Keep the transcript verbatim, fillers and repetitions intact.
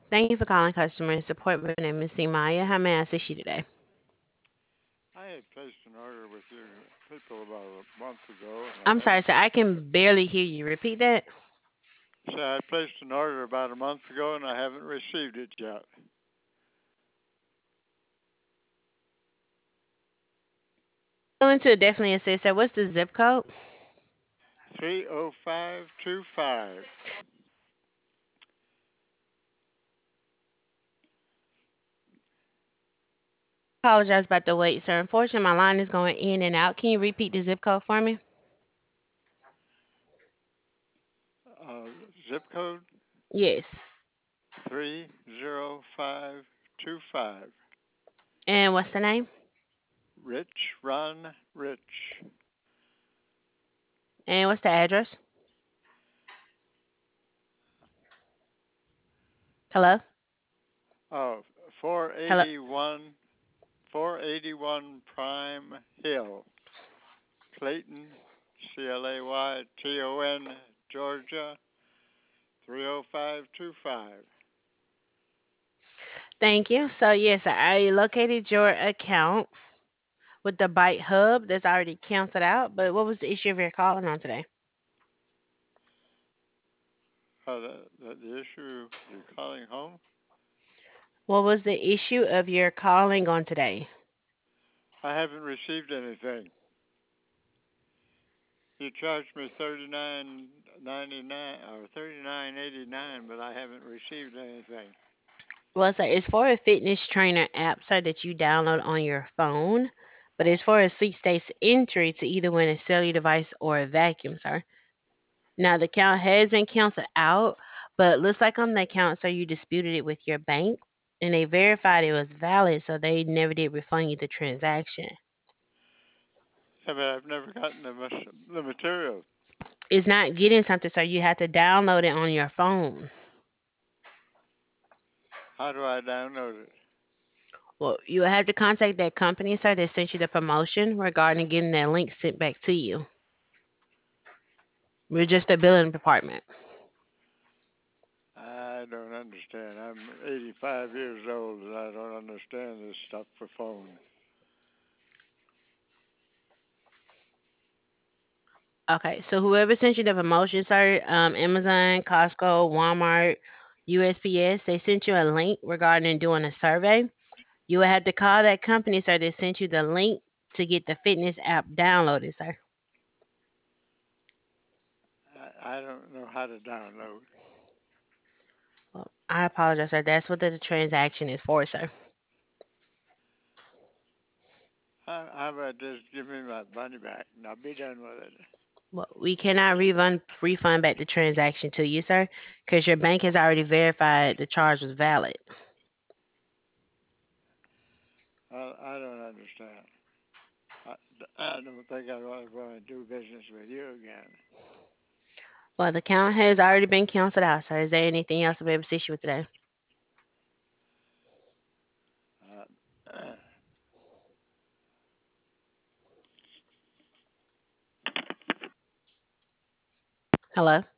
Thank you for calling customer support. My name is Maya. How may I assist you today? I had placed an order with your people about a month ago, and I I'm sorry, haven't. sir. I can barely hear you. Repeat that. So I placed an order about a month ago, and I haven't received it yet. Willing to definitely assist, sir. What's the zip code? Three oh five two five. Apologize about the wait, sir. Unfortunately, my line is going in and out. Can you repeat the zip code for me? Uh, Zip code Yes. three zero five two five. And what's the name? Rich Run Rich. And what's the address? Hello? Oh, four Hello? eighty-one, four eighty-one Prime Hill, Clayton, C L A Y T O N, Georgia, three oh five two five. Thank you. So, yes, I located your account with the Byte Hub that's already canceled out. But what was the issue of your calling on today? Uh, the, the, the issue you're calling home? What was the issue of your calling on today? I haven't received anything. You charged me thirty nine ninety nine or thirty nine eighty nine, but I haven't received anything. Well, so it's for a fitness trainer app, sir, that you download on your phone, but it's for a sweepstakes entry to either win a cellular device or a vacuum, sir. Now, the account has been canceled out, but it looks like on the account, sir, you disputed it with your bank, and they verified it was valid, so they never did refund you the transaction. Yeah, but I've never gotten the, the material. It's not getting something, sir. You have to download it on your phone. How do I download it? Well, you have to contact that company, sir, that sent you the promotion regarding getting that link sent back to you. We're just the billing department. I don't understand. I'm eighty-five years old and I don't understand this stuff for phone. Okay, so whoever sent you the promotion, sir, um, Amazon, Costco, Walmart, U S P S, they sent you a link regarding doing a survey. You would have to call that company, sir, that sent you the link to get the fitness app downloaded, sir. I, I don't know how to download. Well, I apologize, sir. That's what the transaction is for, sir. How, how about just give me my money back and I'll be done with it? Well, we cannot refund refund back the transaction to you, sir, because your bank has already verified the charge was valid. I, I don't understand. I, I don't think I want to do business with you again. Well, the account has already been canceled out, sir. Is there anything else I'll be able to assist you with today? Uh, Hello?